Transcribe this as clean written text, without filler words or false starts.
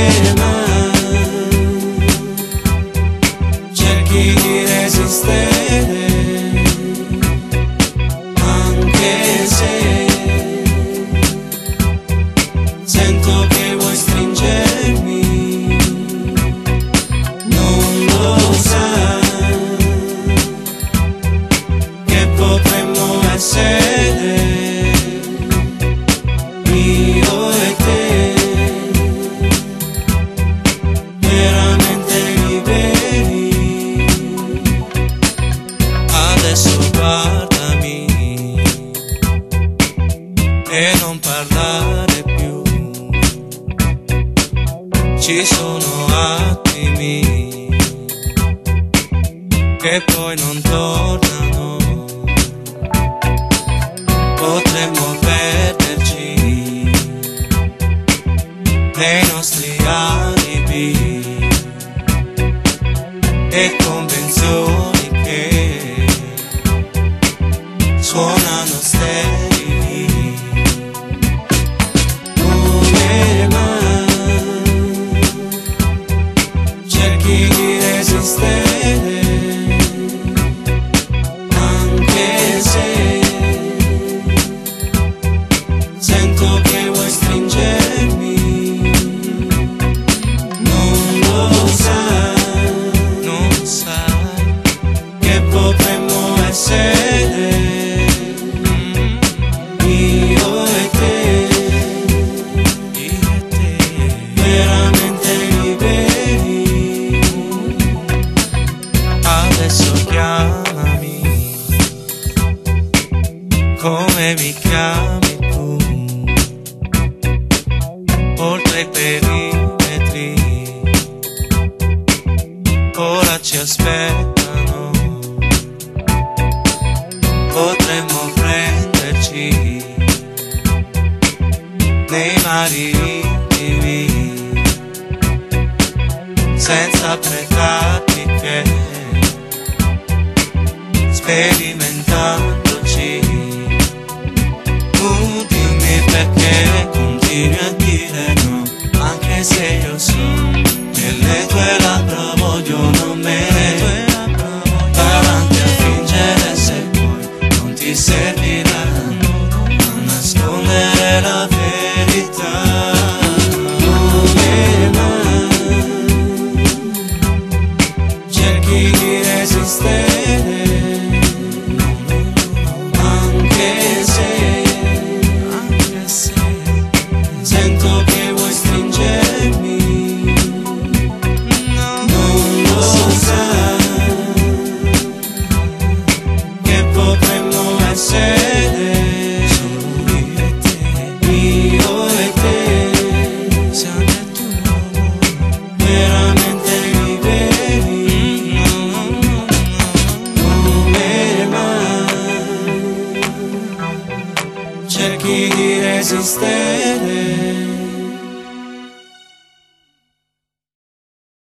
mai cerchi di resistere, anche se sento che vuoi stringermi, non lo sai che potremmo essere io e te, veramente liberi. Adesso guardami e non parlare più, ci sono attimi che poi non tornano, potremmo perderci nei nostri alibi e convenzioni che suonano sterili. Come mai cerchi di resistere, anche se sento che vuoi stringermi, non lo sai che potremmo essere io e te, veramente liberi. Adesso chiamami come mi chiami tu, oltre i perimetri ora ci aspettano, potremmo prenderci nei mari intimi senza pratiche, sperimentandoci. Tu dimmi perché continui a dire no, anche se io so che le tue labbra vogliono me, davanti a fingere se poi non ti serviranno a nascondere la verità. Come mai cerchi di resistere, anche se sento che vuoi stringermi, non lo sai che potremmo essere io e te, siamo tu, veramente liberi. Come mai cerchi di resistere,